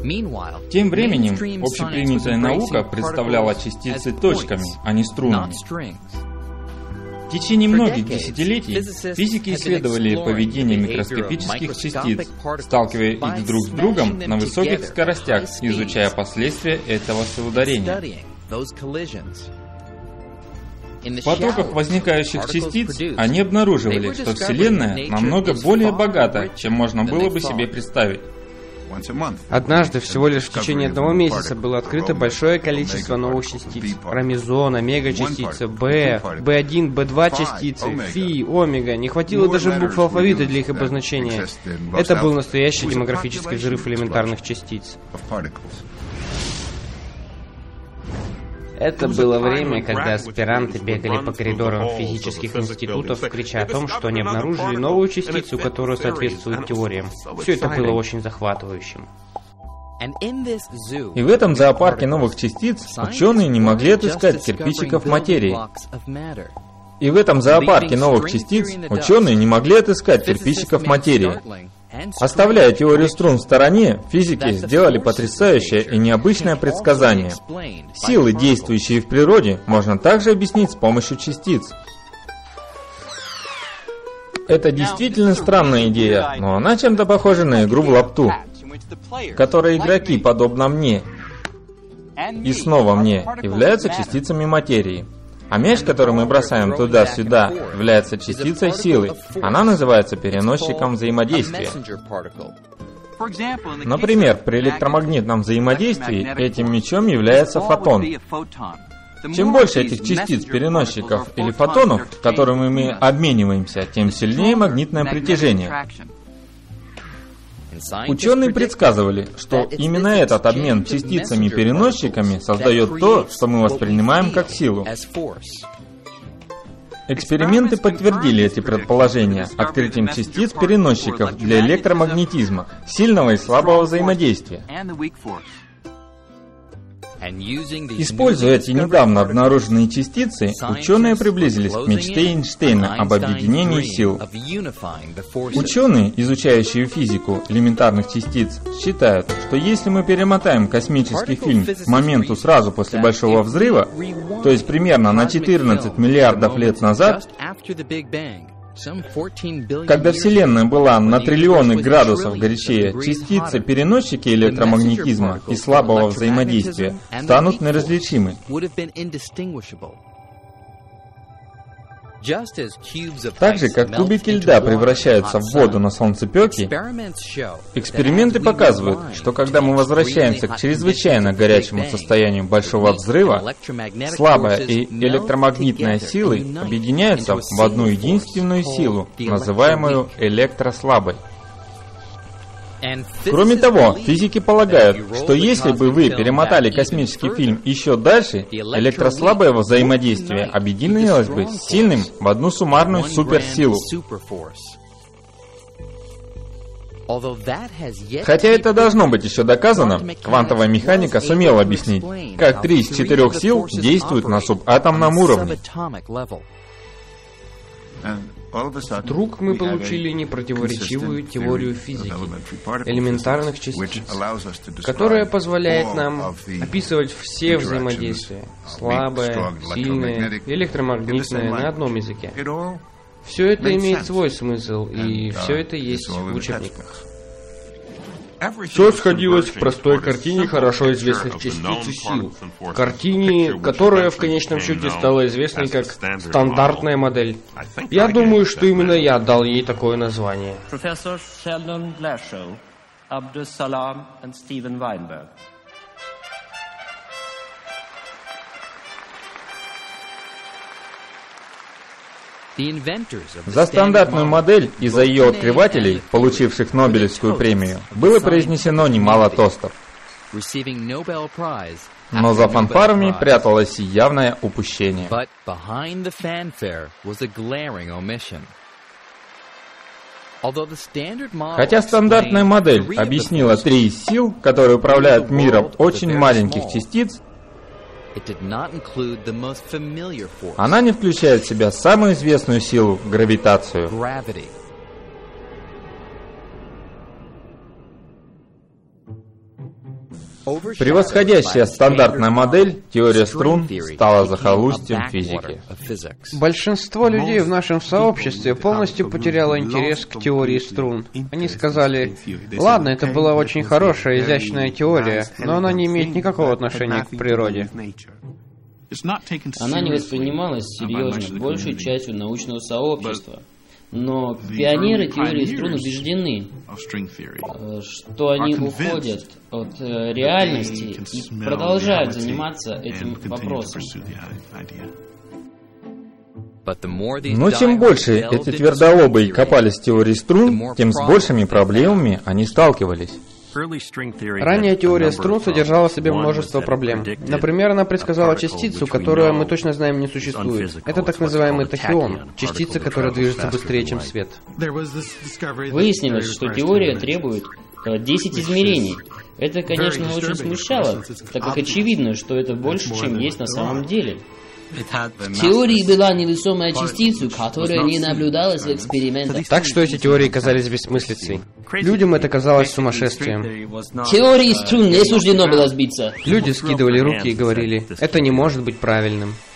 Тем временем, общепринятая наука представляла частицы точками, а не струнами. В течение многих десятилетий физики исследовали поведение микроскопических частиц, сталкивая их друг с другом на высоких скоростях, изучая последствия этого соударения. В потоках возникающих частиц они обнаруживали, что Вселенная намного более богата, чем можно было бы себе представить. Однажды, всего лишь в течение одного месяца, было открыто большое количество новых частиц. Ромезон, омега-частицы, Б, B1, B2 частицы, Фи, омега. Не хватило даже букв алфавита для их обозначения. Это был настоящий демографический взрыв элементарных частиц. Это было время, когда аспиранты бегали по коридорам физических институтов, крича о том, что они обнаружили новую частицу, которая соответствует теориям. Все это было очень захватывающим. И в этом зоопарке новых частиц ученые не могли отыскать кирпичиков материи. Оставляя теорию струн в стороне, физики сделали потрясающее и необычное предсказание. Силы, действующие в природе, можно также объяснить с помощью частиц. Это действительно странная идея, но она чем-то похожа на игру в лапту, в которой игроки, подобно мне и снова мне, являются частицами материи. А мяч, который мы бросаем туда-сюда, является частицей силы. Она называется переносчиком взаимодействия. Например, при электромагнитном взаимодействии этим мячом является фотон. Чем больше этих частиц, переносчиков или фотонов, которыми мы обмениваемся, тем сильнее магнитное притяжение. Ученые предсказывали, что именно этот обмен частицами-переносчиками создает то, что мы воспринимаем как силу. Эксперименты подтвердили эти предположения открытием частиц-переносчиков для электромагнетизма, сильного и слабого взаимодействия. Используя эти недавно обнаруженные частицы, ученые приблизились к мечте Эйнштейна об объединении сил. Ученые, изучающие физику элементарных частиц, считают, что если мы перемотаем космический фильм к моменту сразу после Большого взрыва, то есть примерно на 14 миллиардов лет назад, когда Вселенная была на триллионы градусов горячее, частицы-переносчики электромагнетизма и слабого взаимодействия станут неразличимы. Так же, как кубики льда превращаются в воду на солнцепёке, эксперименты показывают, что когда мы возвращаемся к чрезвычайно горячему состоянию Большого взрыва, слабая и электромагнитная силы объединяются в одну единственную силу, называемую электрослабой. Кроме того, физики полагают, что если бы вы перемотали космический фильм еще дальше, электрослабое взаимодействие объединилось бы с сильным в одну суммарную суперсилу. Хотя это должно быть еще доказано, квантовая механика сумела объяснить, как 3 из 4 сил действуют на субатомном уровне. Вдруг мы получили непротиворечивую теорию физики элементарных частиц, которая позволяет нам описывать все взаимодействия, слабое, сильное, электромагнитное на одном языке. Все это имеет свой смысл, и все это есть в учебниках. Все сходилось в простой картине хорошо известных частиц и сил. Картине, которая в конечном счете стала известной как стандартная модель. Я думаю, что именно я дал ей такое название. Профессор Sheldon Blashow, Abdus Salam и Стивен Вайнберг. За стандартную модель и за ее открывателей, получивших Нобелевскую премию, было произнесено немало тостов. Но за фанфарами пряталось явное упущение. Хотя стандартная модель объяснила 3 из сил, которые управляют миром очень маленьких частиц, она не включает в себя самую известную силу — гравитацию. Превосходящая стандартная модель, теория струн, стала захолустьем физики. Большинство людей в нашем сообществе полностью потеряло интерес к теории струн. Они сказали: ладно, это была очень хорошая, изящная теория, но она не имеет никакого отношения к природе. Она не воспринималась серьезно большей частью научного сообщества. Но пионеры теории струн убеждены, что они уходят от реальности и продолжают заниматься этим вопросом. Но чем больше эти твердолобые копались в теории струн, тем с большими проблемами они сталкивались. Ранняя теория струн содержала в себе множество проблем. Например, она предсказала частицу, которую мы точно знаем не существует. Это так называемый тахион, частица, которая движется быстрее, чем свет. Выяснилось, что теория требует 10 измерений. Это, конечно, очень смущало, так как очевидно, что это больше, чем есть на самом деле. В теории была невесомая частица, которая не наблюдалась в экспериментах. Так что эти теории казались бессмыслицей. Людям это казалось сумасшествием. Теории струн не суждено было сбиться. Люди скидывали руки и говорили: это не может быть правильным.